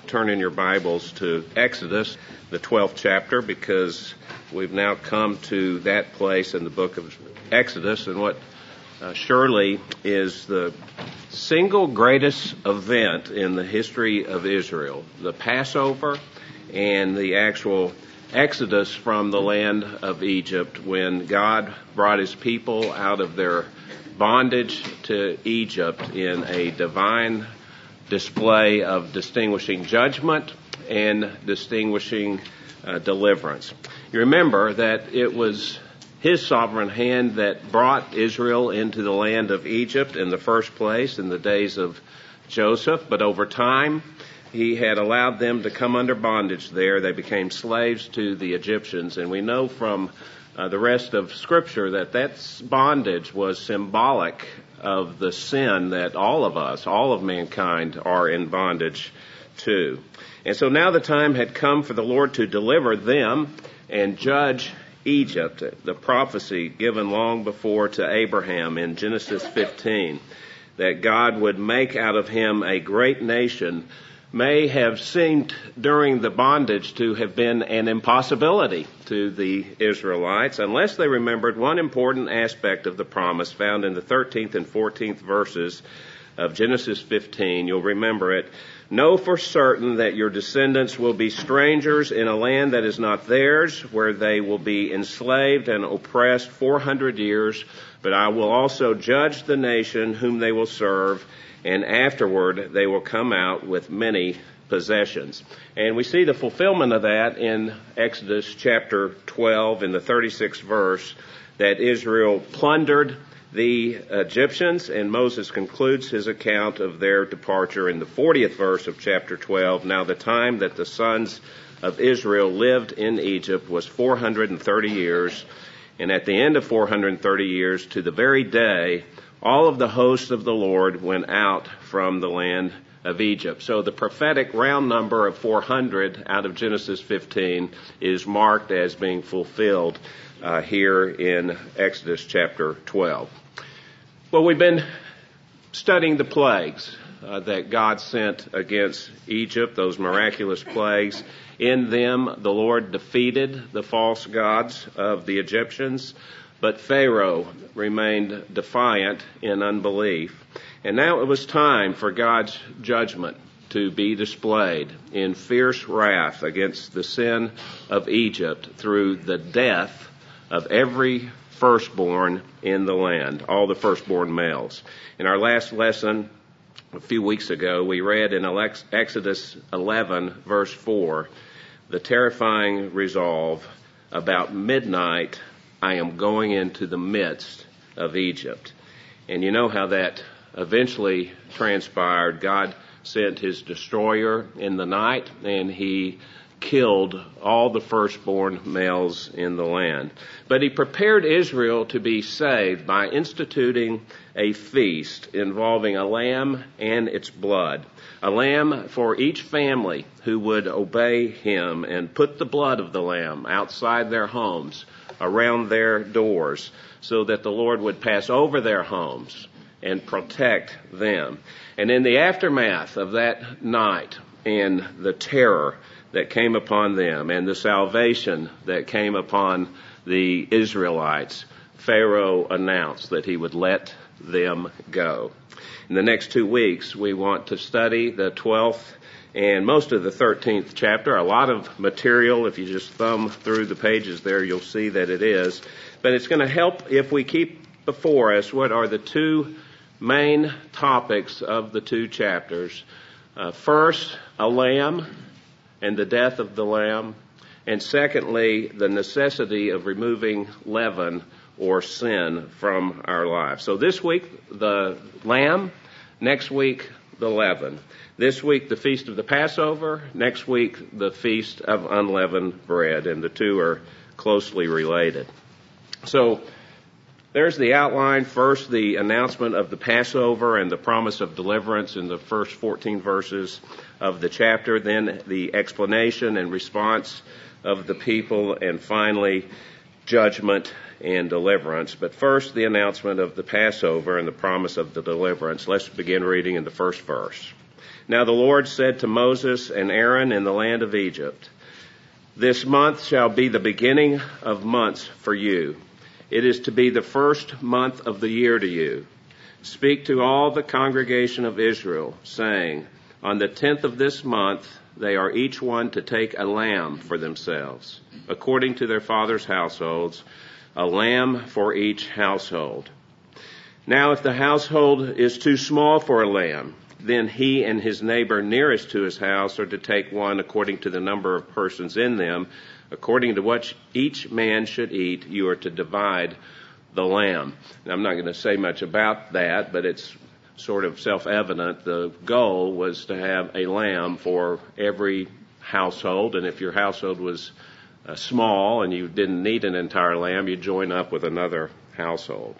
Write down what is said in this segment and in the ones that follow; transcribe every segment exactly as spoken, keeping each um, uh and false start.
turn in your Bibles to Exodus, the twelfth chapter, because we've now come to that place in the book of Exodus, and what uh, surely is the single greatest event in the history of Israel, the Passover and the actual Exodus from the land of Egypt, when God brought his people out of their bondage to Egypt in a divine display of distinguishing judgment and distinguishing uh, deliverance. You remember that it was his sovereign hand that brought Israel into the land of Egypt in the first place in the days of Joseph, but over time he had allowed them to come under bondage there. They became slaves to the Egyptians, and we know from uh, the rest of Scripture that that bondage was symbolic of the sin that all of us, all of mankind, are in bondage to. And so now the time had come for the Lord to deliver them and judge Egypt, the prophecy given long before to Abraham in Genesis fifteen, that God would make out of him a great nation, may have seemed during the bondage to have been an impossibility to the Israelites, unless they remembered one important aspect of the promise found in the thirteenth and fourteenth verses of Genesis fifteen. You'll remember it. Know for certain that your descendants will be strangers in a land that is not theirs, where they will be enslaved and oppressed four hundred years, but I will also judge the nation whom they will serve, and afterward they will come out with many possessions. And we see the fulfillment of that in Exodus chapter twelve in the thirty-sixth verse, that Israel plundered the Egyptians, and Moses concludes his account of their departure in the fortieth verse of chapter twelve. Now the time that the sons of Israel lived in Egypt was four hundred thirty years, and at the end of four hundred thirty years, to the very day, all of the hosts of the Lord went out from the land of Egypt. So the prophetic round number of four hundred out of Genesis fifteen is marked as being fulfilled uh, here in Exodus chapter twelve. Well, we've been studying the plagues uh, that God sent against Egypt, those miraculous plagues. In them, the Lord defeated the false gods of the Egyptians, but Pharaoh remained defiant in unbelief. And now it was time for God's judgment to be displayed in fierce wrath against the sin of Egypt through the death of every firstborn in the land, all the firstborn males. In our last lesson a few weeks ago, we read in Exodus eleven, verse four, the terrifying resolve, about midnight I am going into the midst of Egypt. And you know how that eventually transpired. God sent his destroyer in the night, and he killed all the firstborn males in the land. But he prepared Israel to be saved by instituting a feast involving a lamb and its blood. A lamb for each family who would obey him, and put the blood of the lamb outside their homes, around their doors, so that the Lord would pass over their homes and protect them. And in the aftermath of that night, and the terror that came upon them and the salvation that came upon the Israelites, Pharaoh announced that he would let them go. In the next two weeks, we want to study the twelfth and most of the thirteenth chapter. A lot of material. If you just thumb through the pages there, you'll see that it is. But it's going to help if we keep before us what are the two main topics of the two chapters. Uh, first, a lamb and the death of the lamb. And secondly, the necessity of removing leaven or sin from our lives. So this week, the lamb. Next week, the leaven. This week, the Feast of the Passover. Next week, the Feast of Unleavened Bread. And the two are closely related. So there's the outline. First, the announcement of the Passover and the promise of deliverance in the first fourteen verses of the chapter. Then the explanation and response of the people. And finally, judgment and deliverance. But first, the announcement of the Passover and the promise of the deliverance. Let's begin reading in the first verse. Now the Lord said to Moses and Aaron in the land of Egypt, this month shall be the beginning of months for you. It is to be the first month of the year to you. Speak to all the congregation of Israel, saying, on the tenth of this month they are each one to take a lamb for themselves, according to their father's households, a lamb for each household. Now if the household is too small for a lamb, then he and his neighbor nearest to his house are to take one according to the number of persons in them. According to what each man should eat, you are to divide the lamb. Now, I'm not going to say much about that, but it's sort of self-evident. The goal was to have a lamb for every household, and if your household was uh, small and you didn't need an entire lamb, you'd join up with another household.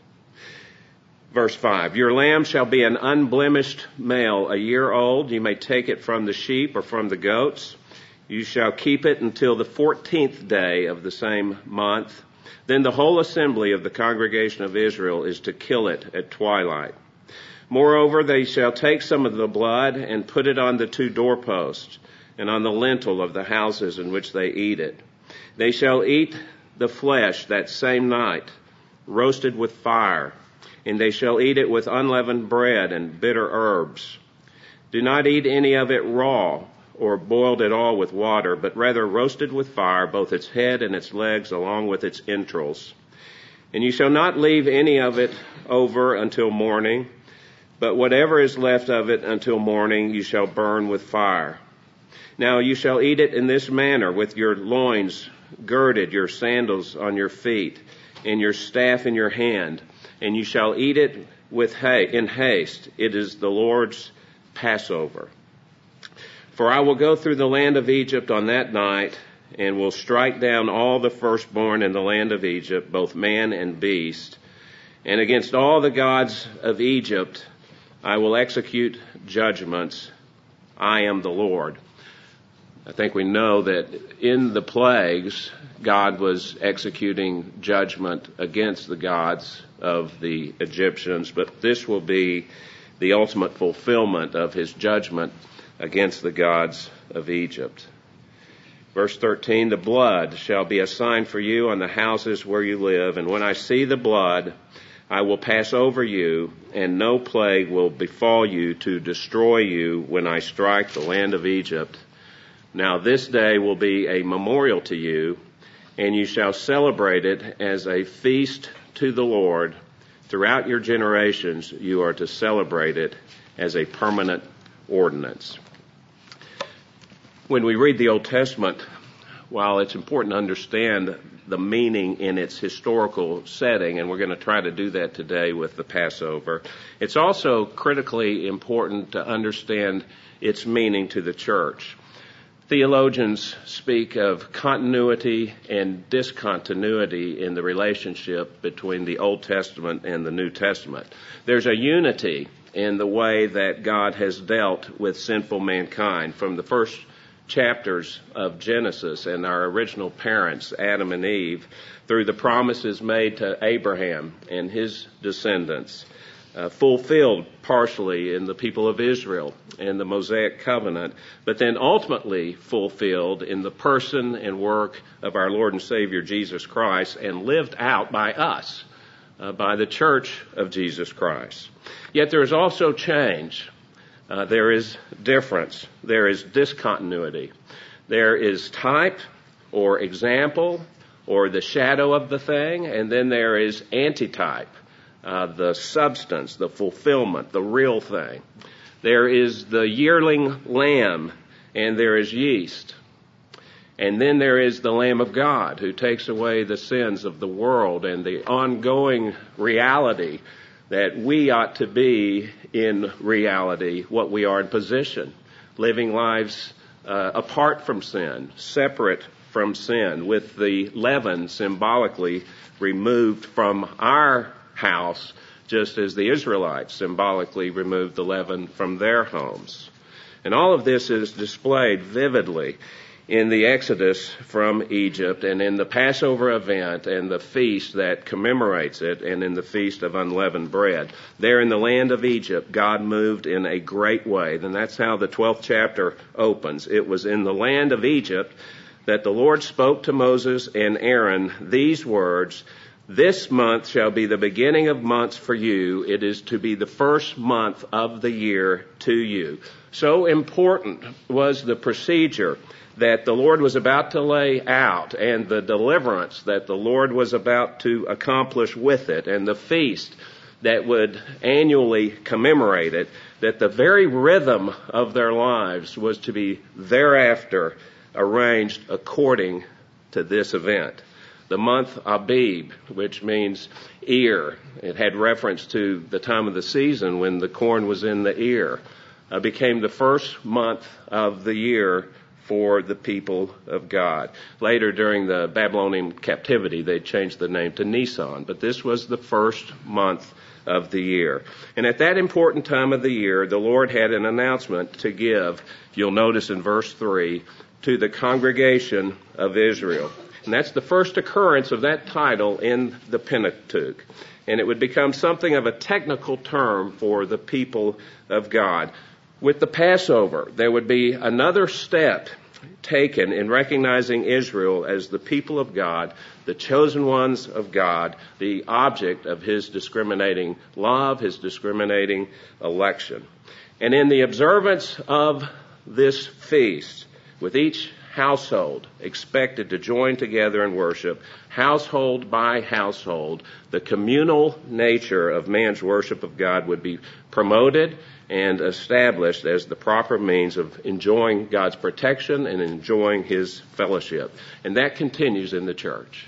Verse five, your lamb shall be an unblemished male, a year old. You may take it from the sheep or from the goats. You shall keep it until the fourteenth day of the same month. Then the whole assembly of the congregation of Israel is to kill it at twilight. Moreover, they shall take some of the blood and put it on the two doorposts and on the lintel of the houses in which they eat it. They shall eat the flesh that same night, roasted with fire, and they shall eat it with unleavened bread and bitter herbs. Do not eat any of it raw or boiled at all with water, but rather roasted with fire, both its head and its legs, along with its entrails. And you shall not leave any of it over until morning, but whatever is left of it until morning you shall burn with fire. Now you shall eat it in this manner, with your loins girded, your sandals on your feet, and your staff in your hand. And you shall eat it with ha- in haste. It is the Lord's Passover. For I will go through the land of Egypt on that night, and will strike down all the firstborn in the land of Egypt, both man and beast. And against all the gods of Egypt I will execute judgments. I am the Lord. I think we know that in the plagues, God was executing judgment against the gods of the Egyptians, but this will be the ultimate fulfillment of his judgment against the gods of Egypt. Verse thirteen, the blood shall be a sign for you on the houses where you live, and when I see the blood, I will pass over you, and no plague will befall you to destroy you when I strike the land of Egypt. Now this day will be a memorial to you, and you shall celebrate it as a feast to the Lord. Throughout your generations, you are to celebrate it as a permanent ordinance. When we read the Old Testament, while it's important to understand the meaning in its historical setting, and we're going to try to do that today with the Passover, it's also critically important to understand its meaning to the church. Theologians speak of continuity and discontinuity in the relationship between the Old Testament and the New Testament. There's a unity in the way that God has dealt with sinful mankind from the first chapters of Genesis and our original parents, Adam and Eve, through the promises made to Abraham and his descendants, uh, fulfilled partially in the people of Israel and the Mosaic covenant, but then ultimately fulfilled in the person and work of our Lord and Savior Jesus Christ, and lived out by us, uh, by the church of Jesus Christ. Yet there is also change. Uh, there is difference. There is discontinuity. There is type or example or the shadow of the thing, and then there is antitype, uh, the substance, the fulfillment, the real thing. There is the yearling lamb, and there is yeast. And then there is the Lamb of God who takes away the sins of the world, and the ongoing reality that we ought to be in reality what we are in position, living lives uh, apart from sin, separate from sin, with the leaven symbolically removed from our house, just as the Israelites symbolically removed the leaven from their homes. And all of this is displayed vividly in the Exodus from Egypt, and in the Passover event and the feast that commemorates it, and in the Feast of Unleavened Bread. There in the land of Egypt, God moved in a great way. And that's how the twelfth chapter opens. It was in the land of Egypt that the Lord spoke to Moses and Aaron these words, "This month shall be the beginning of months for you. It is to be the first month of the year to you." So important was the procedure that the Lord was about to lay out, and the deliverance that the Lord was about to accomplish with it, and the feast that would annually commemorate it, that the very rhythm of their lives was to be thereafter arranged according to this event. The month Abib, which means ear, it had reference to the time of the season when the corn was in the ear, uh, became the first month of the year for the people of God. Later, during the Babylonian captivity, they changed the name to Nisan, but this was the first month of the year. And at that important time of the year, the Lord had an announcement to give, you'll notice in verse three, to the congregation of Israel. And that's the first occurrence of that title in the Pentateuch. And it would become something of a technical term for the people of God. With the Passover, there would be another step taken in recognizing Israel as the people of God, the chosen ones of God, the object of His discriminating love, His discriminating election. And in the observance of this feast, with each household expected to join together in worship, household by household, the communal nature of man's worship of God would be promoted and established as the proper means of enjoying God's protection and enjoying His fellowship. And that continues in the church.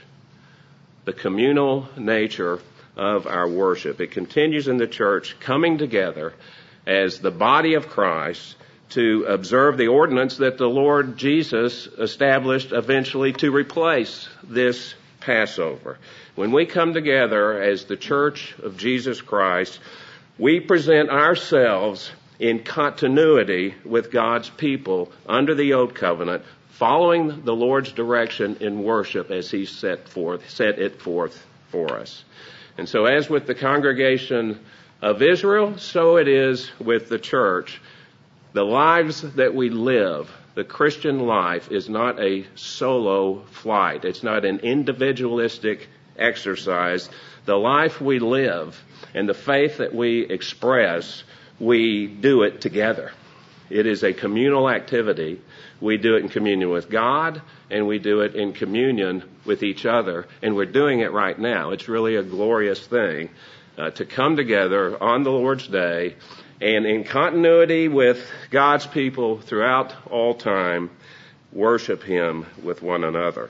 The communal nature of our worship. It continues in the church, coming together as the body of Christ to observe the ordinance that the Lord Jesus established eventually to replace this Passover. When we come together as the church of Jesus Christ, we present ourselves in continuity with God's people under the old covenant, following the Lord's direction in worship as He set forth, set it forth for us. And so as with the congregation of Israel, so it is with the church. The lives that we live, the Christian life, is not a solo flight. It's not an individualistic exercise. The life we live and the faith that we express, we do it together. It is a communal activity. We do it in communion with God, and we do it in communion with each other, and we're doing it right now. It's really a glorious thing uh, to come together on the Lord's Day and in continuity with God's people throughout all time, worship Him with one another.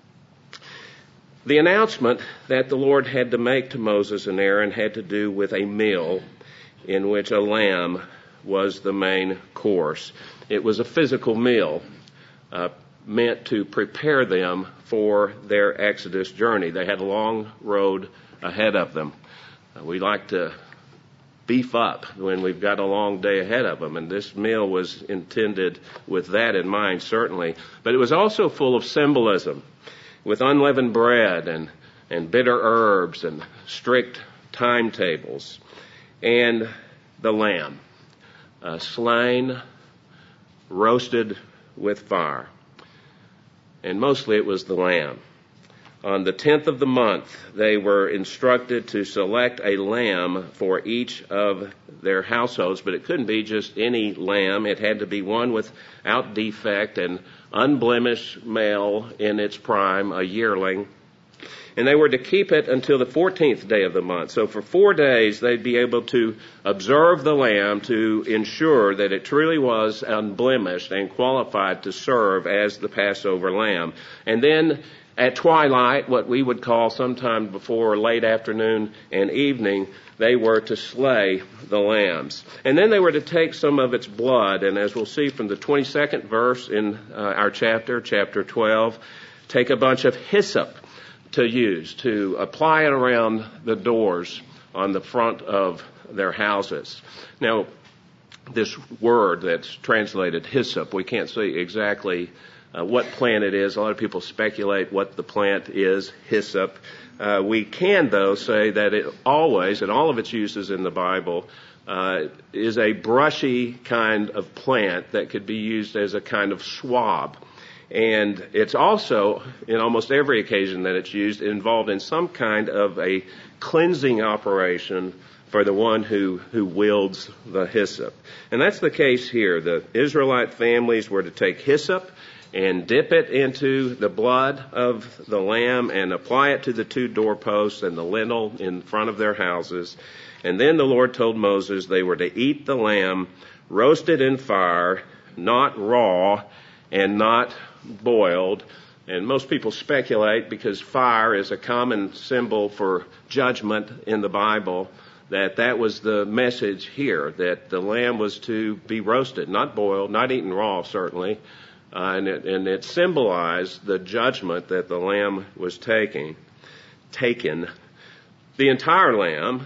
The announcement that the Lord had to make to Moses and Aaron had to do with a meal in which a lamb was the main course. It was a physical meal uh, meant to prepare them for their Exodus journey. They had a long road ahead of them. Uh, we like to beef up when we've got a long day ahead of them, and this meal was intended with that in mind, certainly. But it was also full of symbolism, with unleavened bread and, and bitter herbs and strict timetables, and the lamb, uh, slain, roasted with fire. And mostly it was the lamb. On the tenth of the month, they were instructed to select a lamb for each of their households, but it couldn't be just any lamb. It had to be one without defect and unblemished male in its prime, a yearling. And they were to keep it until the fourteenth day of the month. So for four days, they'd be able to observe the lamb to ensure that it truly was unblemished and qualified to serve as the Passover lamb. And then at twilight, what we would call sometime before late afternoon and evening, they were to slay the lambs. And then they were to take some of its blood, and as we'll see from the twenty-second verse in uh, our chapter, chapter twelve, take a bunch of hyssop to use, to apply it around the doors on the front of their houses. Now, this word that's translated hyssop, we can't see exactly uh, what plant it is. A lot of people speculate what the plant is, hyssop. Uh, we can, though, say that it always, in all of its uses in the Bible, uh, is a brushy kind of plant that could be used as a kind of swab. And it's also, in almost every occasion that it's used, involved in some kind of a cleansing operation for the one who, who wields the hyssop. And that's the case here. The Israelite families were to take hyssop and dip it into the blood of the lamb and apply it to the two doorposts and the lintel in front of their houses. And then the Lord told Moses they were to eat the lamb roasted in fire, not raw and not boiled. And most people speculate, because fire is a common symbol for judgment in the Bible, that that was the message here, that the lamb was to be roasted, not boiled, not eaten raw, certainly. Uh, and, it, and it symbolized the judgment that the lamb was taking, taken. The entire lamb,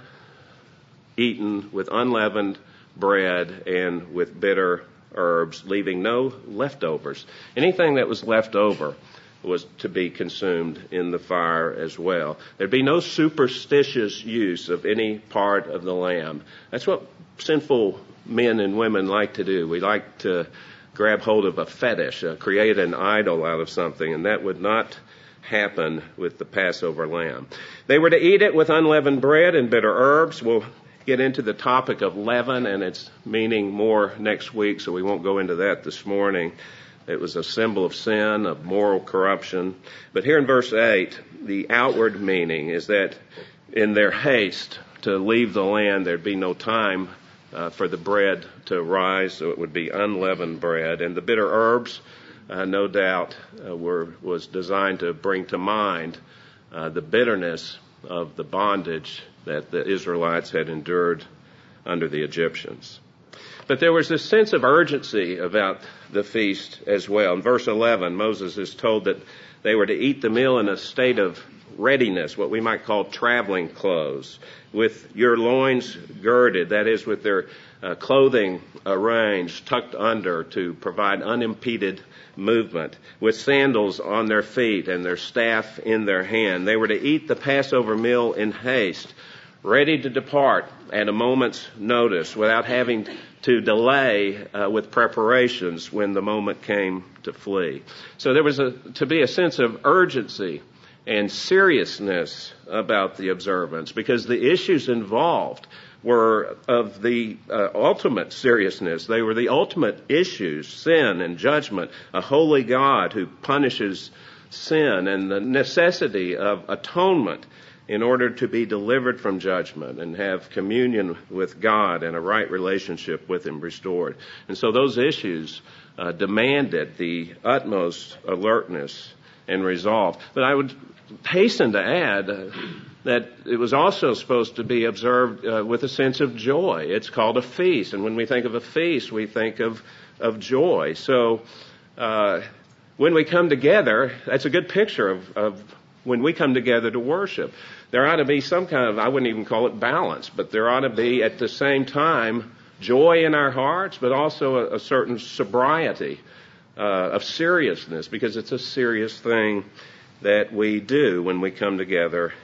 eaten with unleavened bread and with bitter herbs, leaving no leftovers. Anything that was left over was to be consumed in the fire as well. There'd be no superstitious use of any part of the lamb. That's what sinful men and women like to do. We like to grab hold of a fetish, uh, create an idol out of something, and that would not happen with the Passover lamb. They were to eat it with unleavened bread and bitter herbs. We'll get into the topic of leaven and its meaning more next week, so we won't go into that this morning. It was a symbol of sin, of moral corruption. But here in verse eight, the outward meaning is that in their haste to leave the land, there'd be no time uh, for the bread to rise, so it would be unleavened bread. And the bitter herbs, uh, no doubt, uh, were was designed to bring to mind uh, the bitterness of the bondage that the Israelites had endured under the Egyptians. But there was this sense of urgency about the feast as well. In verse eleven, Moses is told that they were to eat the meal in a state of readiness, what we might call traveling clothes, with your loins girded, that is, with their uh, clothing arranged, tucked under to provide unimpeded movement, with sandals on their feet and their staff in their hand. They were to eat the Passover meal in haste, ready to depart at a moment's notice without having to delay uh, with preparations when the moment came to flee. So there was a, to be a sense of urgency and seriousness about the observance, because the issues involved were of the uh, ultimate seriousness. They were the ultimate issues, sin and judgment, a holy God who punishes sin, and the necessity of atonement in order to be delivered from judgment and have communion with God and a right relationship with Him restored. And so those issues uh, demanded the utmost alertness and resolve. But I would hasten to add uh, that it was also supposed to be observed uh, with a sense of joy. It's called a feast, and when we think of a feast, we think of, of joy. So uh, when we come together, that's a good picture of, of when we come together to worship. There ought to be some kind of, I wouldn't even call it balance, but there ought to be at the same time joy in our hearts, but also a, a certain sobriety uh, of seriousness, because it's a serious thing that we do when we come together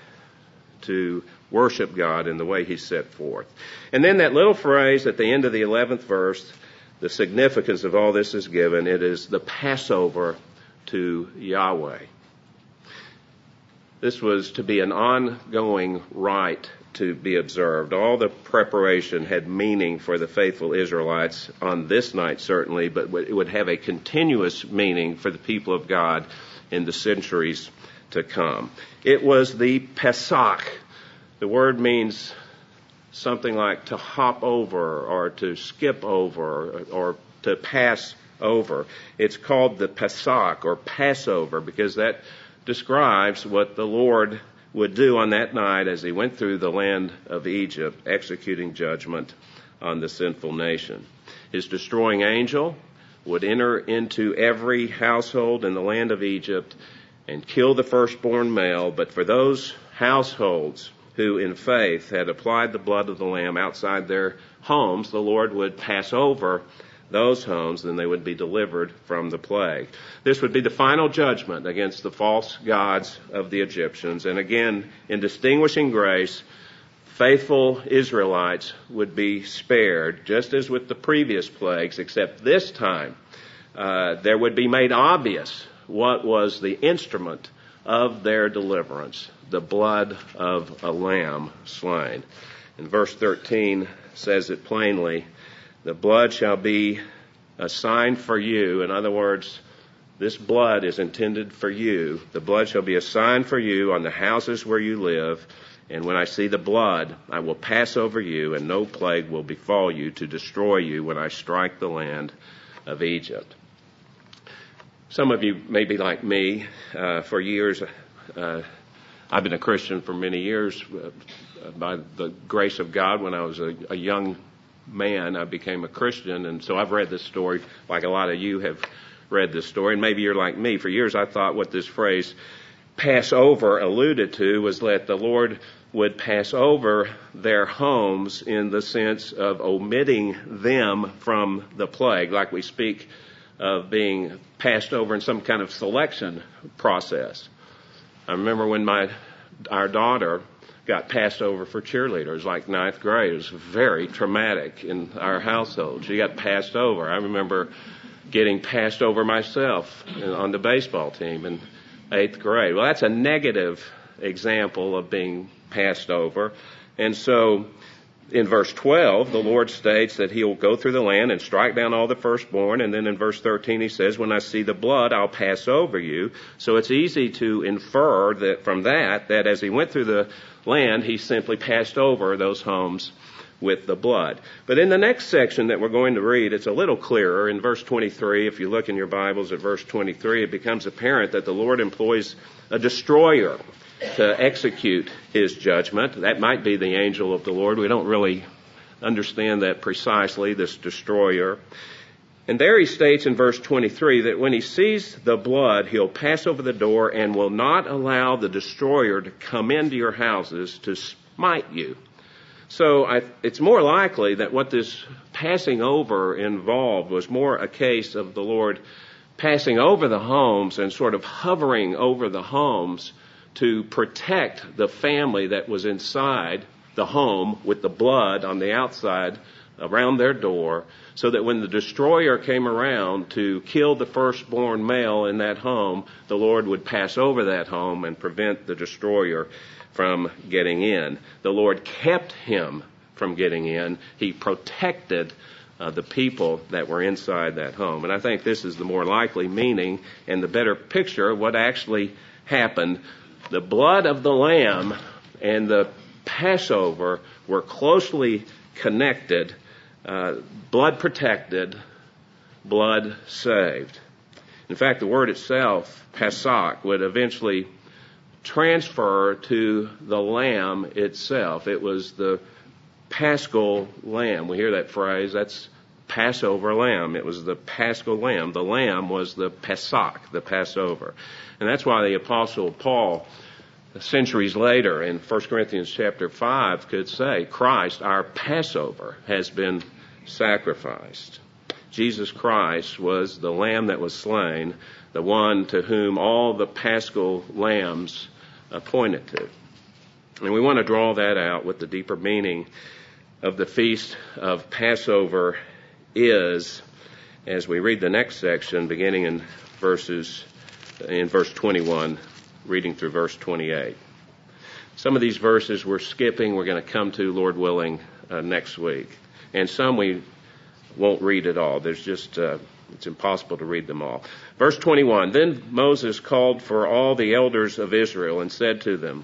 to worship God in the way He set forth. And then that little phrase at the end of the eleventh verse, the significance of all this is given. It is the Passover to Yahweh. This was to be an ongoing rite to be observed. All the preparation had meaning for the faithful Israelites on this night, certainly, but it would have a continuous meaning for the people of God in the centuries to come. It was the Pesach. The word means something like to hop over or to skip over or to pass over. It's called the Pesach or Passover because that describes what the Lord would do on that night as He went through the land of Egypt, executing judgment on the sinful nation. His destroying angel would enter into every household in the land of Egypt and kill the firstborn male, but for those households who in faith had applied the blood of the Lamb outside their homes, the Lord would pass over those homes, then they would be delivered from the plague. This would be the final judgment against the false gods of the Egyptians. And again, in distinguishing grace, faithful Israelites would be spared, just as with the previous plagues, except this time uh, there would be made obvious what was the instrument of their deliverance, the blood of a lamb slain. And verse thirteen says it plainly, the blood shall be a sign for you. In other words, this blood is intended for you. The blood shall be a sign for you on the houses where you live. And when I see the blood, I will pass over you, and no plague will befall you to destroy you when I strike the land of Egypt. Some of you may be like me. Uh, for years, uh, I've been a Christian for many years. Uh, by the grace of God, when I was a, a young man, I became a Christian. And so I've read this story like a lot of you have read this story. And maybe you're like me. For years, I thought what this phrase Passover alluded to was that the Lord would pass over their homes in the sense of omitting them from the plague, like we speak of being passed over in some kind of selection process. I remember when my our daughter got passed over for cheerleaders, like ninth grade. It was very traumatic in our household. She got passed over. I remember getting passed over myself on the baseball team in eighth grade. Well, that's a negative example of being passed over. And so in verse twelve, the Lord states that he'll go through the land and strike down all the firstborn. And then in verse thirteen, he says, when I see the blood, I'll pass over you. So it's easy to infer that from that, that as he went through the land, he simply passed over those homes with the blood. But in the next section that we're going to read, it's a little clearer. In verse twenty-three, if you look in your Bibles at verse twenty-three, it becomes apparent that the Lord employs a destroyer to execute his judgment. That might be the angel of the Lord. We don't really understand that precisely, this destroyer. And there he states in verse twenty-three that when he sees the blood, he'll pass over the door and will not allow the destroyer to come into your houses to smite you. So I, it's more likely that what this passing over involved was more a case of the Lord passing over the homes and sort of hovering over the homes to protect the family that was inside the home with the blood on the outside around their door, so that when the destroyer came around to kill the firstborn male in that home, the Lord would pass over that home and prevent the destroyer from getting in. The Lord kept him from getting in. He protected uh, the people that were inside that home. And I think this is the more likely meaning and the better picture of what actually happened. The blood of the lamb and the Passover were closely connected, uh, blood protected, blood saved. In fact, the word itself, Pesach, would eventually transfer to the lamb itself. It was the paschal lamb. We hear that phrase, that's Passover lamb. It was the paschal lamb. The lamb was the Pesach, the Passover. And that's why the Apostle Paul, centuries later in First Corinthians chapter five, could say, Christ, our Passover, has been sacrificed. Jesus Christ was the lamb that was slain, the one to whom all the paschal lambs pointed to. And we want to draw that out with the deeper meaning of the feast of Passover is, as we read the next section, beginning in verses in verse twenty-one, reading through verse twenty-eight. Some of these verses we're skipping, we're going to come to, Lord willing, uh, next week. And some we won't read at all. There's just, uh, it's impossible to read them all. Verse twenty-one, then Moses called for all the elders of Israel and said to them,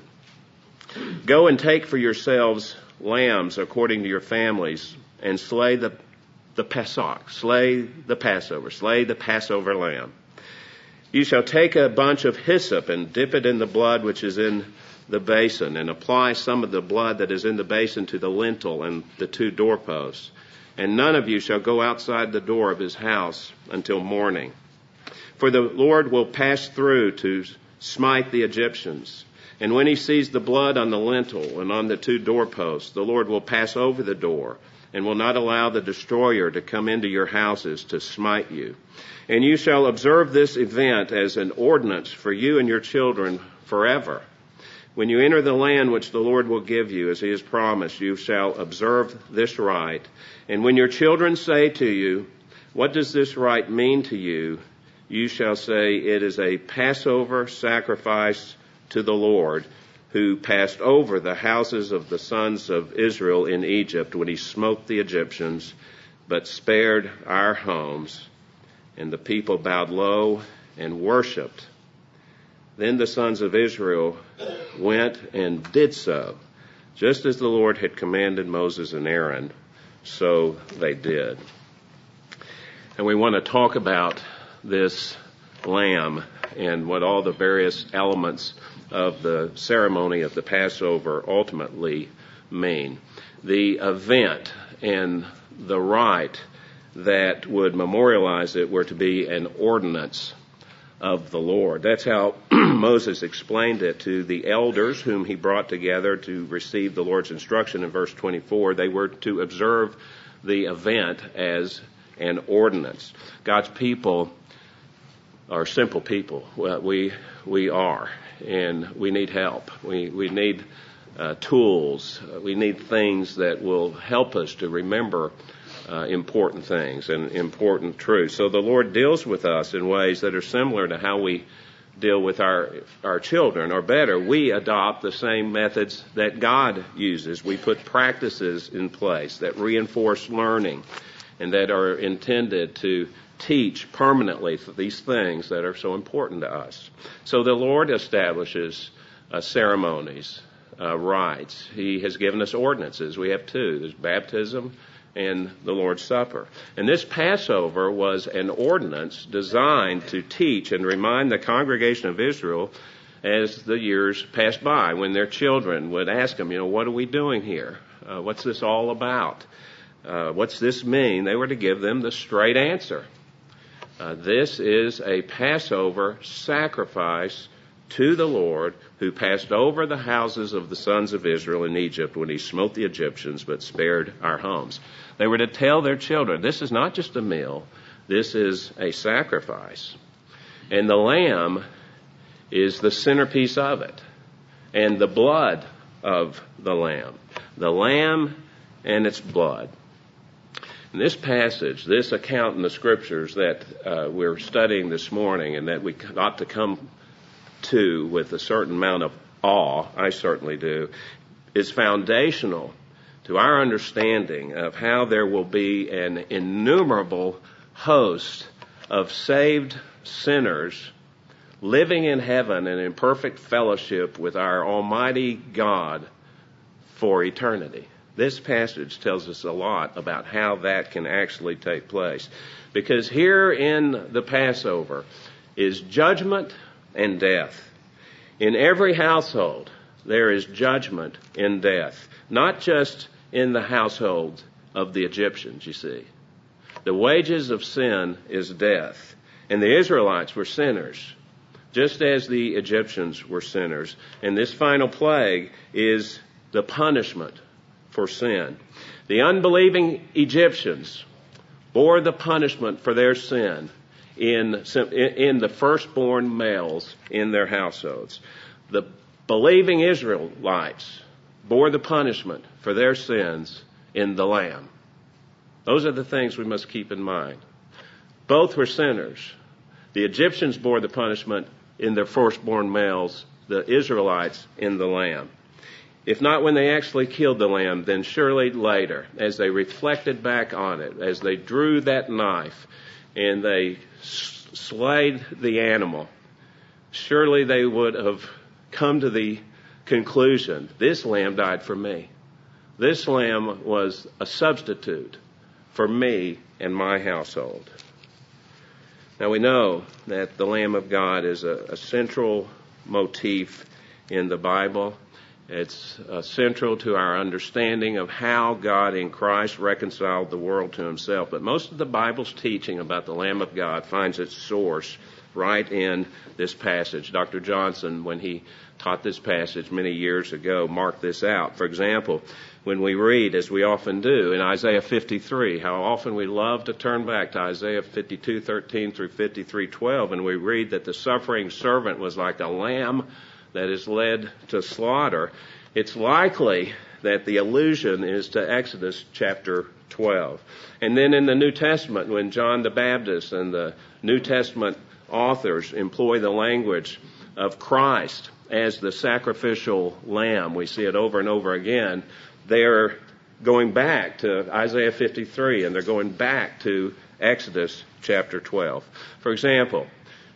go and take for yourselves lambs according to your families, and slay the, the Pesach, slay the Passover, slay the Passover lamb. You shall take a bunch of hyssop and dip it in the blood which is in the basin, and apply some of the blood that is in the basin to the lintel and the two doorposts. And none of you shall go outside the door of his house until morning. For the Lord will pass through to smite the Egyptians. And when he sees the blood on the lintel and on the two doorposts, the Lord will pass over the door and will not allow the destroyer to come into your houses to smite you. And you shall observe this event as an ordinance for you and your children forever. When you enter the land which the Lord will give you, as he has promised, you shall observe this rite. And when your children say to you, what does this rite mean to you? You shall say, it is a Passover sacrifice to the Lord, who passed over the houses of the sons of Israel in Egypt when he smote the Egyptians, but spared our homes. And the people bowed low and worshipped. Then the sons of Israel went and did so, just as the Lord had commanded Moses and Aaron, so they did. And we want to talk about this lamb and what all the various elements of the ceremony of the Passover ultimately mean. The event and the rite that would memorialize it were to be an ordinance of the Lord. That's how Moses explained it to the elders whom he brought together to receive the Lord's instruction in verse twenty-four. They were to observe the event as an ordinance. God's people are simple people. Well, we we are, and we need help. We we need uh, tools. We need things that will help us to remember uh, important things and important truths. So the Lord deals with us in ways that are similar to how we deal with our our children, or better, we adopt the same methods that God uses. We put practices in place that reinforce learning and that are intended to teach permanently these things that are so important to us. So the Lord establishes uh, ceremonies, uh, rites. He has given us ordinances. We have two. There's baptism and the Lord's Supper. And this Passover was an ordinance designed to teach and remind the congregation of Israel as the years passed by, when their children would ask them, you know, what are we doing here? Uh, what's this all about? Uh, what's this mean? They were to give them the straight answer. Uh, this is a Passover sacrifice to the Lord, who passed over the houses of the sons of Israel in Egypt when he smote the Egyptians but spared our homes. They were to tell their children, this is not just a meal, this is a sacrifice. And the lamb is the centerpiece of it, and the blood of the lamb. The lamb and its blood. In this passage, this account in the Scriptures that uh, we're studying this morning and that we ought to come to with a certain amount of awe, I certainly do, is foundational to our understanding of how there will be an innumerable host of saved sinners living in heaven and in perfect fellowship with our Almighty God for eternity. This passage tells us a lot about how that can actually take place. Because here in the Passover is judgment and death. In every household, there is judgment and death. Not just in the household of the Egyptians, you see. The wages of sin is death. And the Israelites were sinners, just as the Egyptians were sinners. And this final plague is the punishment for sin. The unbelieving Egyptians bore the punishment for their sin in, in the firstborn males in their households. The believing Israelites bore the punishment for their sins in the Lamb. Those are the things we must keep in mind. Both were sinners. The Egyptians bore the punishment in their firstborn males, the Israelites in the Lamb. If not when they actually killed the lamb, then surely later, as they reflected back on it, as they drew that knife and they slayed the animal, surely they would have come to the conclusion, this lamb died for me. This lamb was a substitute for me and my household. Now we know that the Lamb of God is a, a central motif in the Bible. It's uh, central to our understanding of how God in Christ reconciled the world to himself. But most of the Bible's teaching about the Lamb of God finds its source right in this passage. Doctor Johnson, when he taught this passage many years ago, marked this out. For example, when we read, as we often do, in Isaiah fifty-three, how often we love to turn back to Isaiah fifty-two thirteen through fifty-three twelve, and we read that the suffering servant was like a lamb that is led to slaughter. It's likely that the allusion is to Exodus chapter twelve. And then in the New Testament, when John the Baptist and the New Testament authors employ the language of Christ as the sacrificial lamb, we see it over and over again, they're going back to Isaiah fifty-three, and they're going back to Exodus chapter twelve. For example,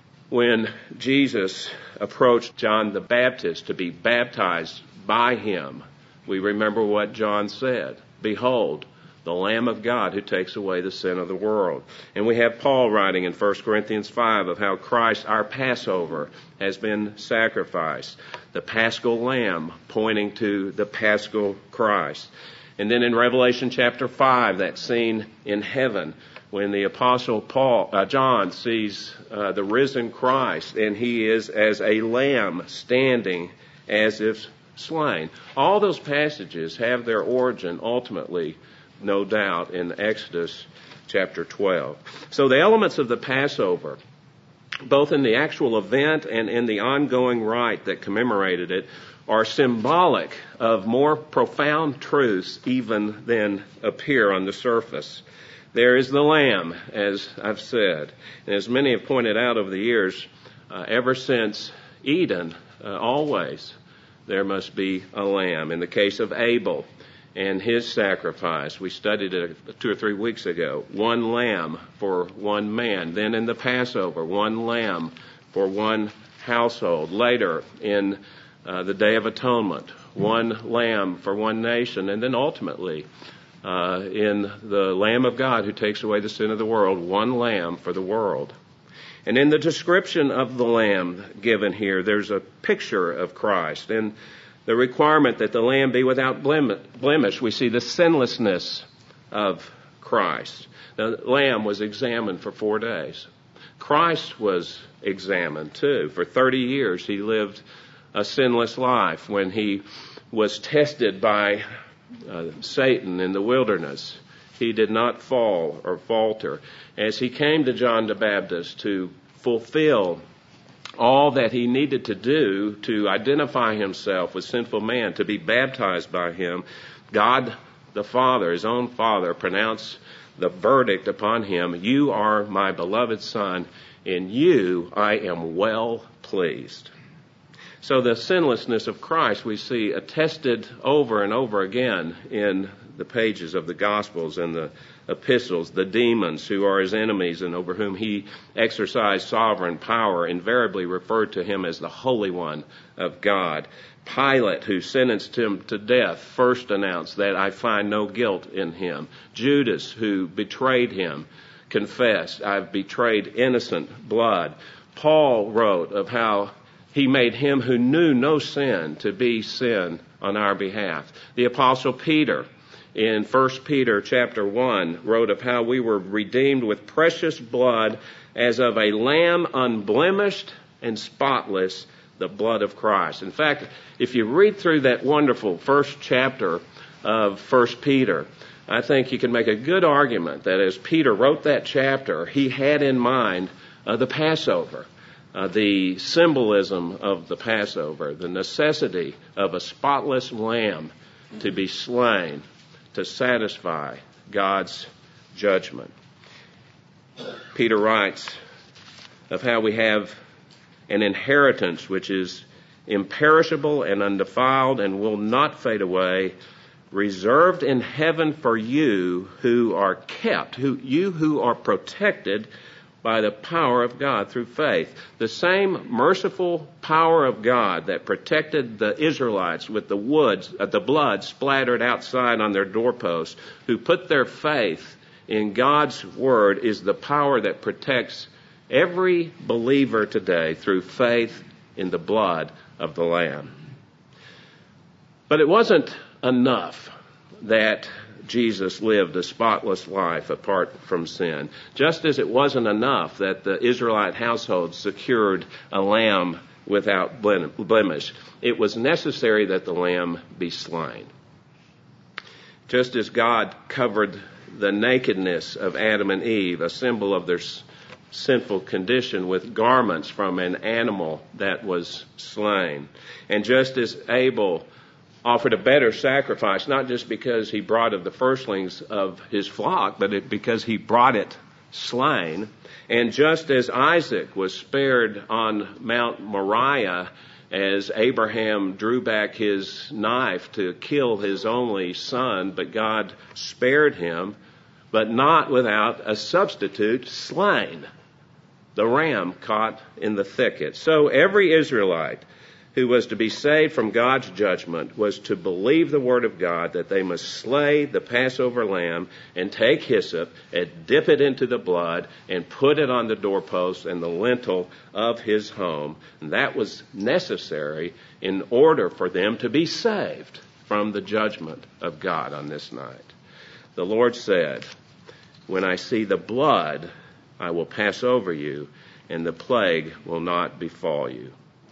when Jesus approached John the Baptist to be baptized by him, we remember what John said. Behold, the Lamb of God who takes away the sin of the world. And we have Paul writing in First Corinthians five of how Christ, our Passover, has been sacrificed. The Paschal Lamb pointing to the Paschal Christ. And then in Revelation chapter five, that scene in heaven when the Apostle Paul, uh, John sees uh, the risen Christ, and he is as a lamb standing as if slain. All those passages have their origin ultimately, no doubt, in Exodus chapter twelve. So the elements of the Passover, both in the actual event and in the ongoing rite that commemorated it, are symbolic of more profound truths even than appear on the surface. There is the lamb, as I've said. And as many have pointed out over the years, uh, ever since Eden, uh, always there must be a lamb. In the case of Abel and his sacrifice, we studied it two or three weeks ago. One lamb for one man. Then in the Passover, one lamb for one household. Later in uh, the Day of Atonement, one lamb for one nation. And then ultimately, uh, in the Lamb of God who takes away the sin of the world, one lamb for the world. And in the description of the lamb given here, there's a picture of Christ. And the requirement that the lamb be without blemish, we see the sinlessness of Christ. The lamb was examined for four days. Christ was examined too. For thirty years he lived a sinless life. When he was tested by uh, Satan in the wilderness, he did not fall or falter. As he came to John the Baptist to fulfill all that he needed to do to identify himself with sinful man, to be baptized by him, God the Father, his own Father, pronounced the verdict upon him, "You are my beloved Son, in you I am well pleased." So the sinlessness of Christ we see attested over and over again in the pages of the Gospels and the epistles. The demons who are his enemies and over whom he exercised sovereign power invariably referred to him as the Holy One of God. Pilate, who sentenced him to death, first announced that I find no guilt in him. Judas, who betrayed him, confessed, I've betrayed innocent blood. Paul wrote of how he made him who knew no sin to be sin on our behalf. The Apostle Peter, in First Peter chapter one, wrote of how we were redeemed with precious blood as of a lamb unblemished and spotless, the blood of Christ. In fact, if you read through that wonderful first chapter of First Peter, I think you can make a good argument that as Peter wrote that chapter, he had in mind uh, the Passover. Uh, the symbolism of the Passover, the necessity of a spotless lamb to be slain to satisfy God's judgment. Peter writes of how we have an inheritance which is imperishable and undefiled and will not fade away, reserved in heaven for you who are kept, who you who are protected by the power of God through faith. The same merciful power of God that protected the Israelites with the woods, uh, the blood splattered outside on their doorposts, who put their faith in God's word, is the power that protects every believer today through faith in the blood of the Lamb. But it wasn't enough that Jesus lived a spotless life apart from sin. Just as it wasn't enough that the Israelite household secured a lamb without blemish, it was necessary that the lamb be slain. Just as God covered the nakedness of Adam and Eve, a symbol of their sinful condition, with garments from an animal that was slain. And just as Abel offered a better sacrifice, not just because he brought of the firstlings of his flock, but it, because he brought it slain. And just as Isaac was spared on Mount Moriah as Abraham drew back his knife to kill his only son, but God spared him, but not without a substitute slain, the ram caught in the thicket. So every Israelite who was to be saved from God's judgment was to believe the word of God that they must slay the Passover lamb and take hyssop and dip it into the blood and put it on the doorpost and the lintel of his home. And that was necessary in order for them to be saved from the judgment of God on this night. The Lord said, "When I see the blood, I will pass over you, and the plague will not befall you."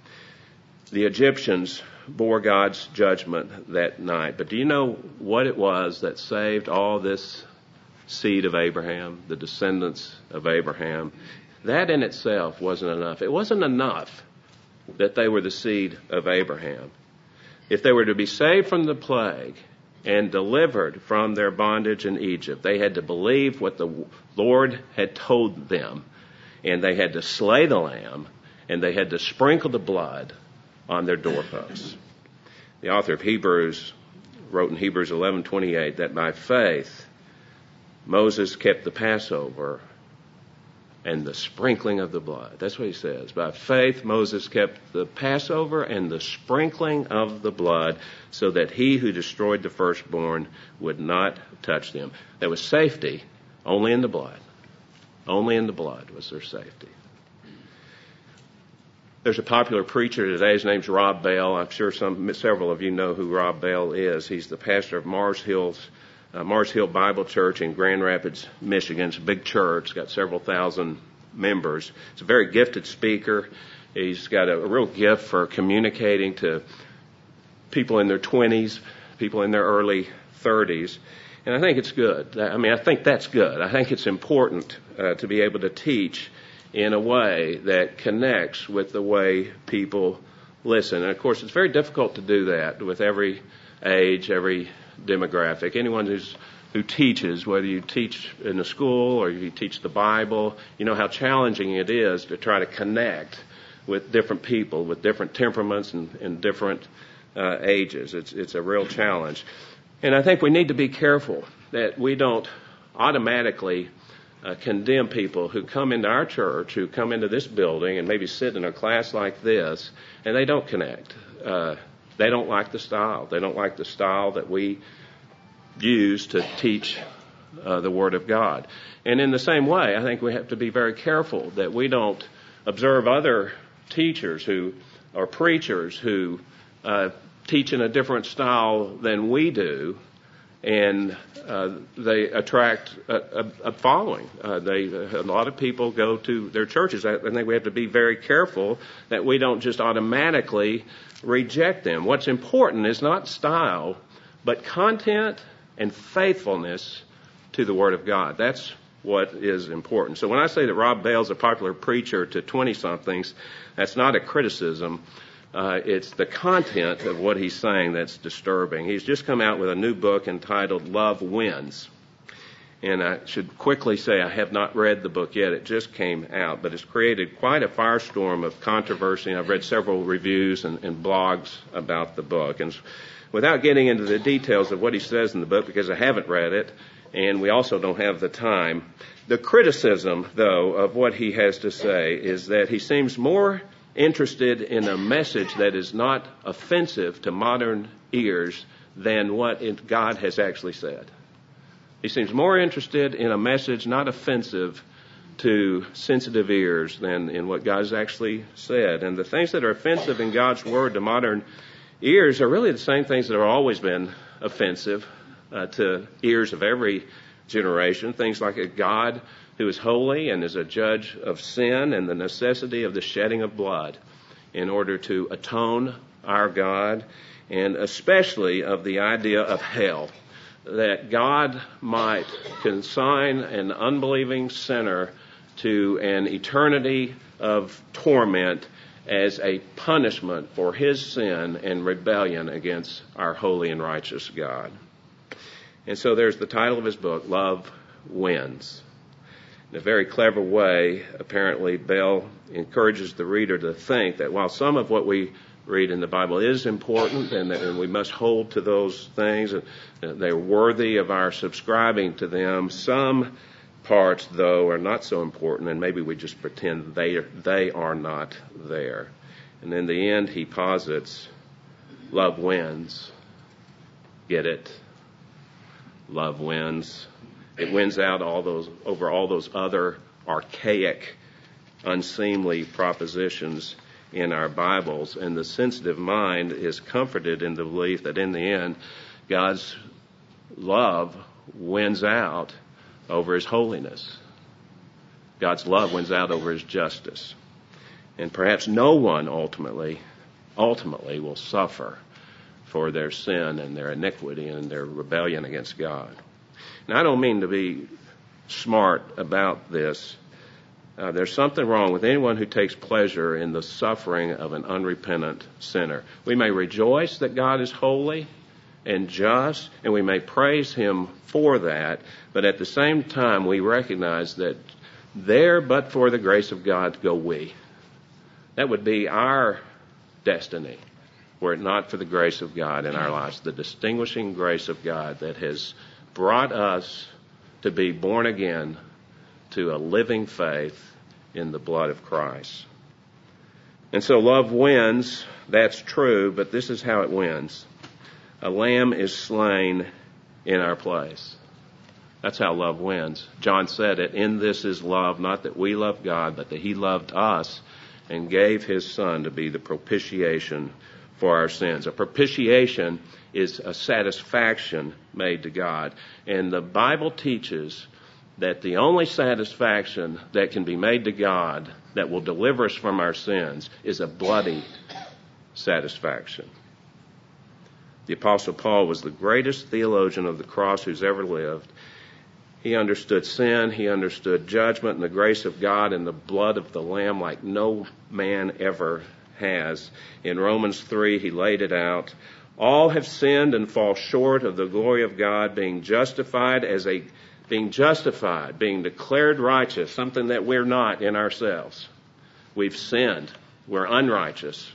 The Egyptians bore God's judgment that night. But do you know what it was that saved all this seed of Abraham, the descendants of Abraham? That in itself wasn't enough. It wasn't enough that they were the seed of Abraham. If they were to be saved from the plague and delivered from their bondage in Egypt, they had to believe what the Lord had told them, and they had to slay the lamb, and they had to sprinkle the blood on their doorposts. The author of Hebrews wrote in Hebrews eleven twenty-eight that by faith Moses kept the Passover and the sprinkling of the blood. That's what he says. By faith Moses kept the Passover and the sprinkling of the blood, so that he who destroyed the firstborn would not touch them. There was safety only in the blood. Only in the blood was there safety. There's a popular preacher today. His name's Rob Bell. I'm sure some, several of you know who Rob Bell is. He's the pastor of Mars Hills, uh, Mars Hill Bible Church in Grand Rapids, Michigan. It's a big church. It's got several thousand members. He's a very gifted speaker. He's got a, a real gift for communicating to people in their twenties, people in their early thirties. And I think it's good. I mean, I think that's good. I think it's important uh, to be able to teach in a way that connects with the way people listen. And of course, it's very difficult to do that with every age, every demographic. Anyone who's who teaches, whether you teach in a school or you teach the Bible, you know how challenging it is to try to connect with different people, with different temperaments and, and different uh, ages. It's it's a real challenge. And I think we need to be careful that we don't automatically Uh, condemn people who come into our church, who come into this building and maybe sit in a class like this, and they don't connect. Uh, they don't like the style. They don't like the style that we use to teach uh, the Word of God. And in the same way, I think we have to be very careful that we don't observe other teachers who or preachers who uh, teach in a different style than we do, and uh, they attract a, a, a following. Uh, they a lot of people go to their churches. I, I think we have to be very careful that we don't just automatically reject them. What's important is not style, but content and faithfulness to the Word of God. That's what is important. So when I say that Rob Bell's a popular preacher to twenty-somethings, that's not a criticism. Uh, it's the content of what he's saying that's disturbing. He's just come out with a new book entitled Love Wins. And I should quickly say I have not read the book yet. It just came out, but it's created quite a firestorm of controversy. I've read several reviews and, and blogs about the book. And without getting into the details of what he says in the book, because I haven't read it, and we also don't have the time, the criticism, though, of what he has to say is that he seems more interested in a message that is not offensive to modern ears than what it, God has actually said. He seems more interested in a message not offensive to sensitive ears than in what God has actually said. And the things that are offensive in God's Word to modern ears are really the same things that have always been offensive uh, to ears of every generation, things like a God who is holy and is a judge of sin and the necessity of the shedding of blood in order to atone our God, and especially of the idea of hell, that God might consign an unbelieving sinner to an eternity of torment as a punishment for his sin and rebellion against our holy and righteous God. And so there's the title of his book, Love Wins. In a very clever way, apparently, Bell encourages the reader to think that while some of what we read in the Bible is important and, that, and we must hold to those things, and they're worthy of our subscribing to them, some parts, though, are not so important, and maybe we just pretend they are, they are not there. And in the end, he posits, love wins. Get it? Love wins. It wins out all those over all those other archaic, unseemly propositions in our Bibles, and the sensitive mind is comforted in the belief that in the end, God's love wins out over his holiness. God's love wins out over his justice. And perhaps no one ultimately, ultimately will suffer for their sin and their iniquity and their rebellion against God. Now, I don't mean to be smart about this. Uh, there's something wrong with anyone who takes pleasure in the suffering of an unrepentant sinner. We may rejoice that God is holy and just, and we may praise him for that, but at the same time we recognize that there, but for the grace of God, go we. That would be our destiny, were it not for the grace of God in our lives, the distinguishing grace of God that has brought us to be born again to a living faith in the blood of Christ. And so love wins, that's true, but this is how it wins. A lamb is slain in our place. That's how love wins. John said it, in this is love, not that we love God, but that he loved us and gave his Son to be the propitiation for our sins. A propitiation is a satisfaction made to God. And the Bible teaches that the only satisfaction that can be made to God that will deliver us from our sins is a bloody satisfaction. The Apostle Paul was the greatest theologian of the cross who's ever lived. He understood sin, he understood judgment and the grace of God and the blood of the Lamb like no man ever has. In Romans three, he laid it out. All have sinned and fall short of the glory of God, being justified as a being justified, being declared righteous, something that we're not in ourselves. We've sinned. We're unrighteous.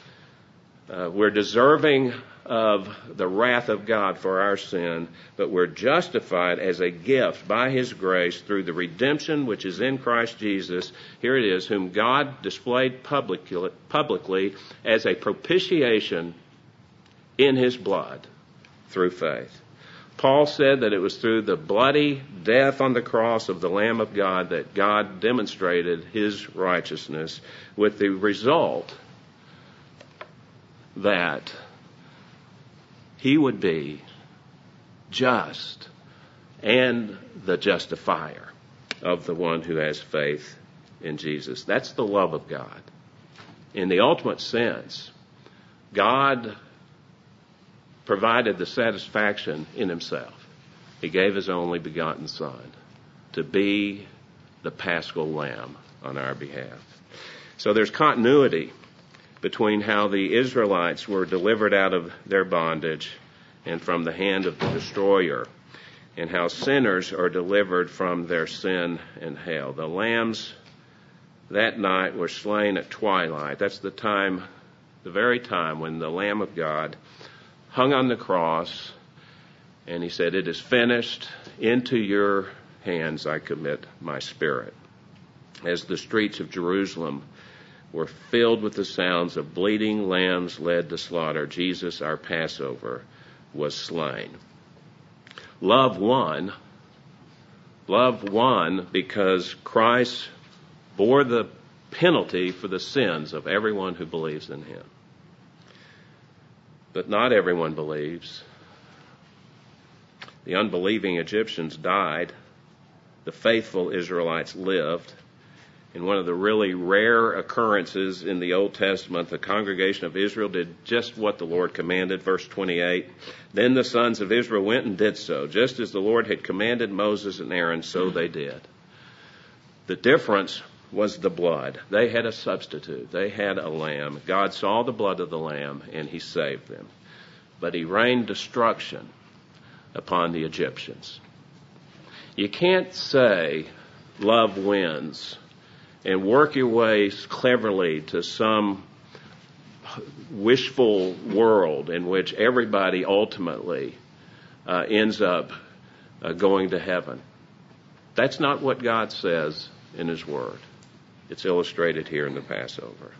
Uh, we're deserving of the wrath of God for our sin, but we're justified as a gift by his grace through the redemption which is in Christ Jesus. Here it is, whom God displayed publicly, publicly as a propitiation in his blood through faith. Paul said that it was through the bloody death on the cross of the Lamb of God that God demonstrated his righteousness, with the result that he would be just and the justifier of the one who has faith in Jesus. That's the love of God. In the ultimate sense, God provided the satisfaction in himself. He gave his only begotten Son to be the Paschal Lamb on our behalf. So there's continuity between how the Israelites were delivered out of their bondage and from the hand of the destroyer, and how sinners are delivered from their sin and hell. The lambs that night were slain at twilight. That's the time, the very time when the Lamb of God hung on the cross, and he said, "It is finished. Into your hands I commit my spirit." As the streets of Jerusalem were filled with the sounds of bleating lambs led to slaughter, Jesus, our Passover, was slain. Love won. Love won because Christ bore the penalty for the sins of everyone who believes in him. But not everyone believes. The unbelieving Egyptians died. The faithful Israelites lived. In one of the really rare occurrences in the Old Testament, the congregation of Israel did just what the Lord commanded. Verse twenty-eight, then the sons of Israel went and did so. Just as the Lord had commanded Moses and Aaron, so they did. The difference was the blood. They had a substitute. They had a lamb. God saw the blood of the lamb, and he saved them. But he rained destruction upon the Egyptians. You can't say love wins and work your way cleverly to some wishful world in which everybody ultimately uh, ends up uh, going to heaven. That's not what God says in his word. It's illustrated here in the Passover.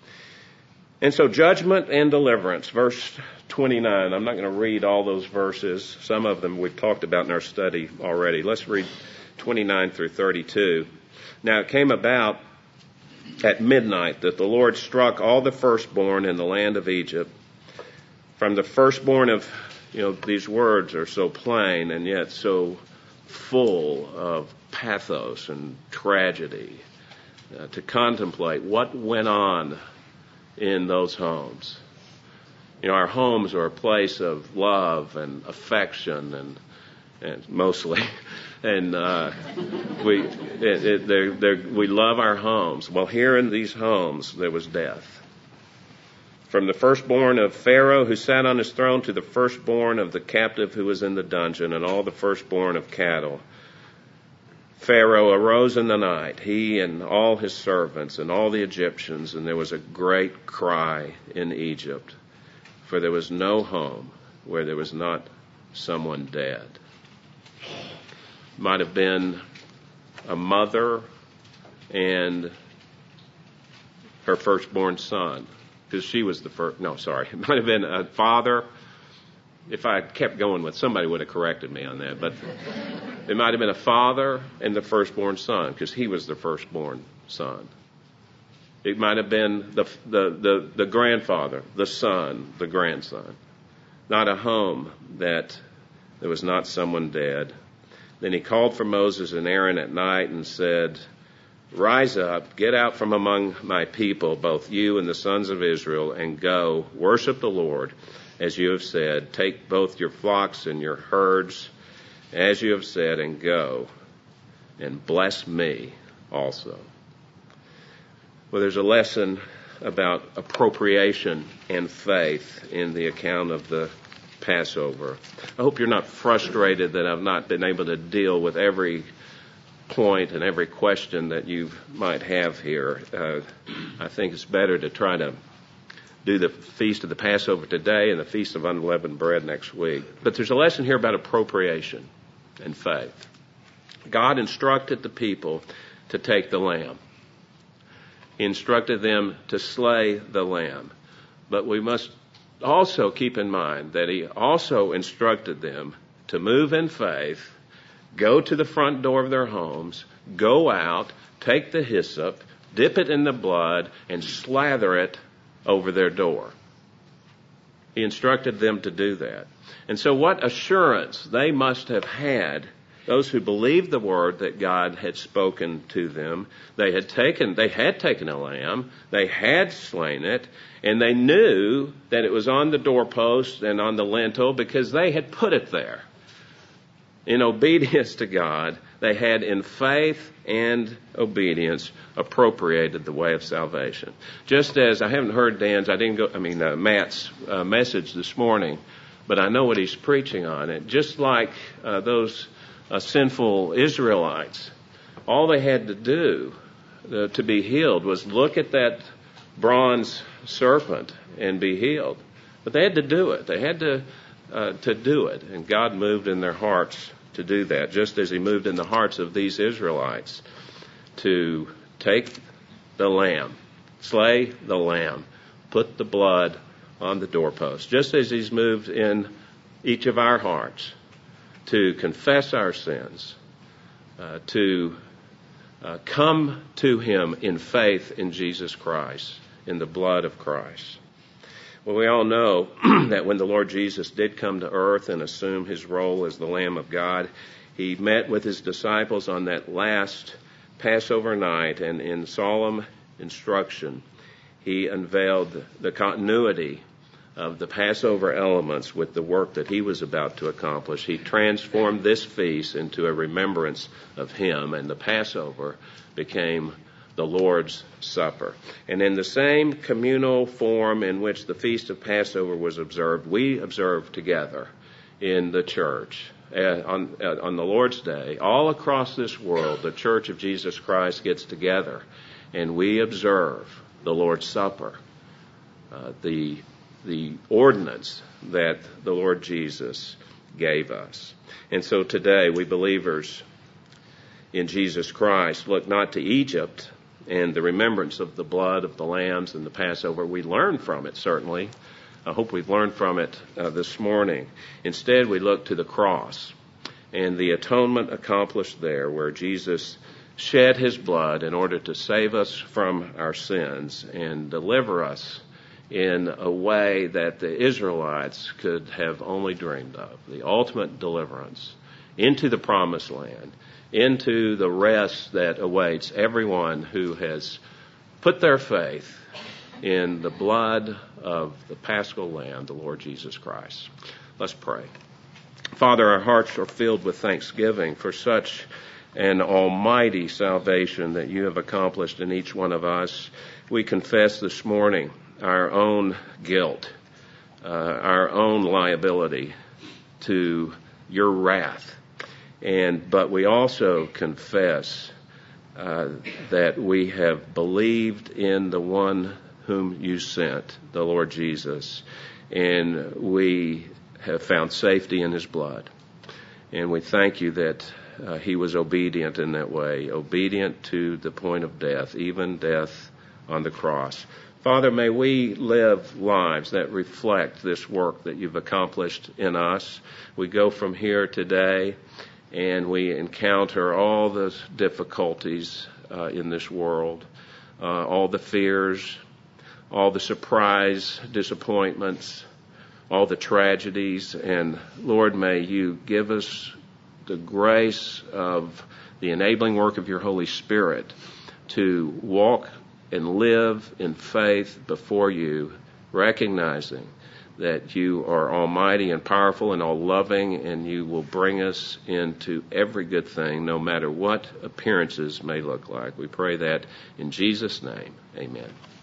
And so judgment and deliverance, verse twenty-nine. I'm not going to read all those verses. Some of them we've talked about in our study already. Let's read twenty-nine through thirty-two. Now it came about at midnight that the Lord struck all the firstborn in the land of Egypt. From the firstborn of, you know, these words are so plain and yet so full of pathos and tragedy uh, to contemplate what went on in those homes. You know, our homes are a place of love and affection and and mostly, and uh, we it, it, they're, they're, we love our homes. Well, here in these homes there was death. From the firstborn of Pharaoh who sat on his throne to the firstborn of the captive who was in the dungeon, and all the firstborn of cattle. Pharaoh arose in the night, he and all his servants and all the Egyptians, and there was a great cry in Egypt, for there was no home where there was not someone dead. Might have been a mother and her firstborn son, because she was the first. No, sorry. It might have been a father. If I kept going with, somebody would have corrected me on that. But it might have been a father and the firstborn son, because he was the firstborn son. It might have been the, the, the, the grandfather, the son, the grandson. Not a home that there was not someone dead. Then he called for Moses and Aaron at night and said, rise up, get out from among my people, both you and the sons of Israel, and go, worship the Lord, as you have said. Take both your flocks and your herds, as you have said, and go, and bless me also. Well, there's a lesson about appropriation and faith in the account of the Passover. I hope you're not frustrated that I've not been able to deal with every point and every question that you might have here. Uh, I think it's better to try to do the Feast of the Passover today and the Feast of Unleavened Bread next week. But there's a lesson here about appropriation and faith. God instructed the people to take the lamb. He instructed them to slay the lamb. But we must also keep in mind that he also instructed them to move in faith, go to the front door of their homes, go out, take the hyssop, dip it in the blood, and slather it over their door. He instructed them to do that. And so what assurance they must have had, those who believed the word that God had spoken to them. They had taken, they had taken a lamb, they had slain it, and they knew that it was on the doorpost and on the lintel because they had put it there. In obedience to God, they had in faith and obedience appropriated the way of salvation. Just as I haven't heard Dan's, I didn't go, I mean, uh, Matt's uh, message this morning, but I know what he's preaching on it. Just like uh, those uh, sinful Israelites, all they had to do uh, to be healed was look at that bronze serpent and be healed. But they had to do it. They had to uh, to do it, and God moved in their hearts to do that, just as he moved in the hearts of these Israelites to take the lamb, slay the lamb, put the blood on the doorpost, just as he's moved in each of our hearts to confess our sins, uh, to uh, come to him in faith in Jesus Christ, in the blood of Christ. Well, we all know that when the Lord Jesus did come to earth and assume his role as the Lamb of God, he met with his disciples on that last Passover night, and in solemn instruction, he unveiled the continuity of the Passover elements with the work that he was about to accomplish. He transformed this feast into a remembrance of him, and the Passover became the Lord's Supper. And in the same communal form in which the Feast of Passover was observed, we observe together in the church uh, on, uh, on the Lord's Day. All across this world, the Church of Jesus Christ gets together, and we observe the Lord's Supper, uh, the the ordinance that the Lord Jesus gave us. And so today, we believers in Jesus Christ look not to Egypt and the remembrance of the blood of the lambs and the Passover. We learn from it, certainly. I hope we've learned from it uh, this morning. Instead, we look to the cross and the atonement accomplished there, where Jesus shed his blood in order to save us from our sins and deliver us in a way that the Israelites could have only dreamed of, the ultimate deliverance into the promised land, into the rest that awaits everyone who has put their faith in the blood of the Paschal Lamb, the Lord Jesus Christ. Let's pray. Father, our hearts are filled with thanksgiving for such an almighty salvation that you have accomplished in each one of us. We confess this morning our own guilt, uh, our own liability to your wrath. And but we also confess uh, that we have believed in the one whom you sent, the Lord Jesus, and we have found safety in his blood. And we thank you that uh, he was obedient in that way, obedient to the point of death, even death on the cross. Father, may we live lives that reflect this work that you've accomplished in us. We go from here today and we encounter all the difficulties uh, in this world, uh, all the fears, all the surprise disappointments, all the tragedies. And Lord, may you give us the grace of the enabling work of your Holy Spirit to walk and live in faith before you, recognizing that you are almighty and powerful and all-loving, and you will bring us into every good thing, no matter what appearances may look like. We pray that in Jesus' name. Amen.